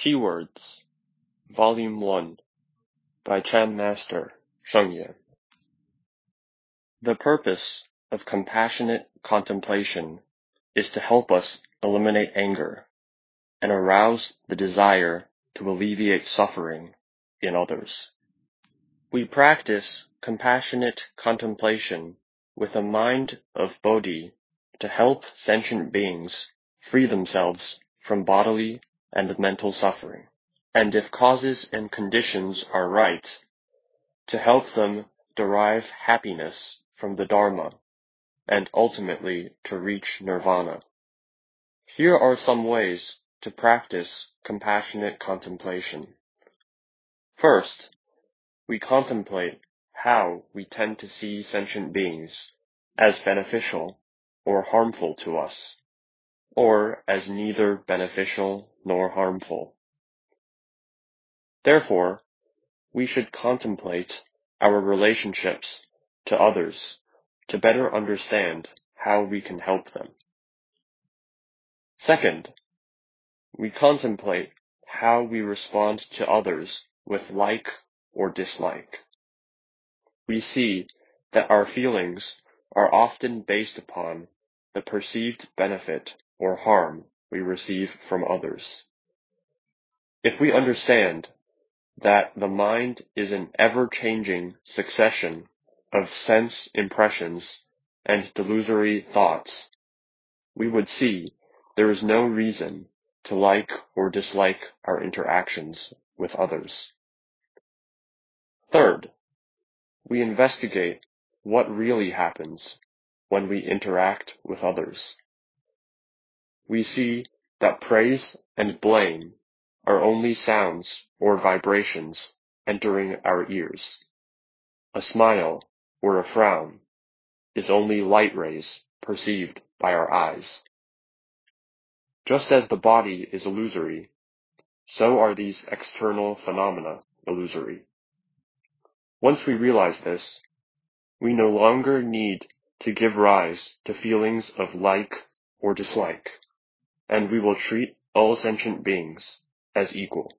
T-Words, Volume 1, by Chan Master, Shengyan. The purpose of compassionate contemplation is to help us eliminate anger and arouse the desire to alleviate suffering in others. We practice compassionate contemplation with a mind of Bodhi to help sentient beings free themselves from bodily and mental suffering, and if causes and conditions are right, to help them derive happiness from the Dharma and ultimately to reach nirvana. Here are some ways to practice compassionate contemplation. First, we contemplate how we tend to see sentient beings as beneficial or harmful to us, or as neither beneficial nor harmful. Therefore, we should contemplate our relationships to others to better understand how we can help them. Second, we contemplate how we respond to others with like or dislike. We see that our feelings are often based upon the perceived benefit or harm we receive from others. If we understand that the mind is an ever-changing succession of sense impressions and delusory thoughts, we would see there is no reason to like or dislike our interactions with others. Third, we investigate what really happens when we interact with others. We see that praise and blame are only sounds or vibrations entering our ears. A smile or a frown is only light rays perceived by our eyes. Just as the body is illusory, so are these external phenomena illusory. Once we realize this, we no longer need to give rise to feelings of like or dislike, and we will treat all sentient beings as equal.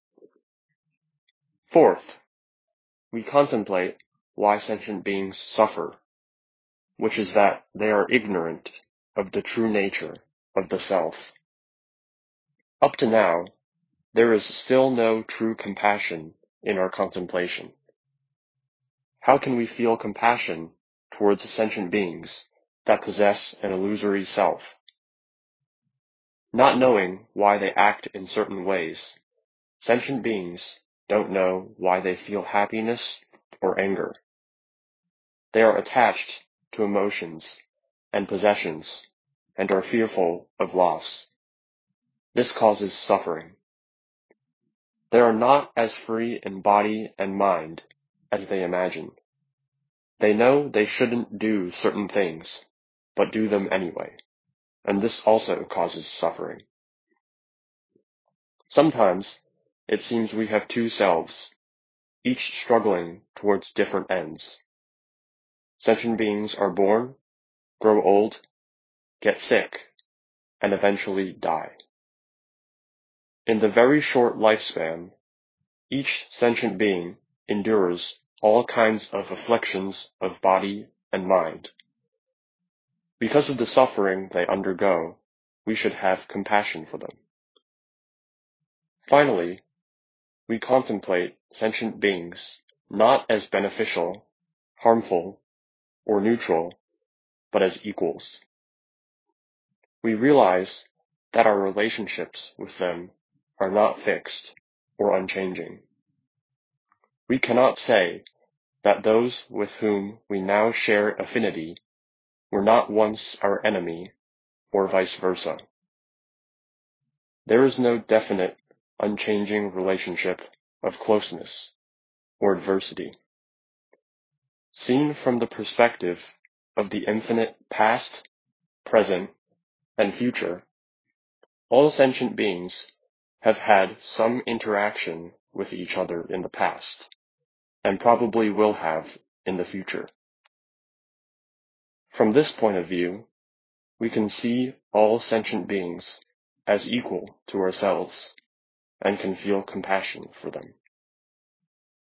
Fourth, we contemplate why sentient beings suffer, which is that they are ignorant of the true nature of the self. Up to now, there is still no true compassion in our contemplation. How can we feel compassion towards sentient beings that possess an illusory self? Not knowing why they act in certain ways, sentient beings don't know why they feel happiness or anger. They are attached to emotions and possessions and are fearful of loss. This causes suffering. They are not as free in body and mind as they imagine. They know they shouldn't do certain things, but do them anyway, and this also causes suffering. Sometimes it seems we have two selves, each struggling towards different ends. Sentient beings are born, grow old, get sick, and eventually die. In the very short lifespan, each sentient being endures all kinds of afflictions of body and mind. Because of the suffering they undergo, we should have compassion for them. Finally, we contemplate sentient beings not as beneficial, harmful, or neutral, but as equals. We realize that our relationships with them are not fixed or unchanging. We cannot say that those with whom we now share affinity were not once our enemy, or vice versa. There is no definite, unchanging relationship of closeness or adversity. Seen from the perspective of the infinite past, present, and future, all sentient beings have had some interaction with each other in the past, and probably will have in the future. From this point of view, we can see all sentient beings as equal to ourselves, and can feel compassion for them.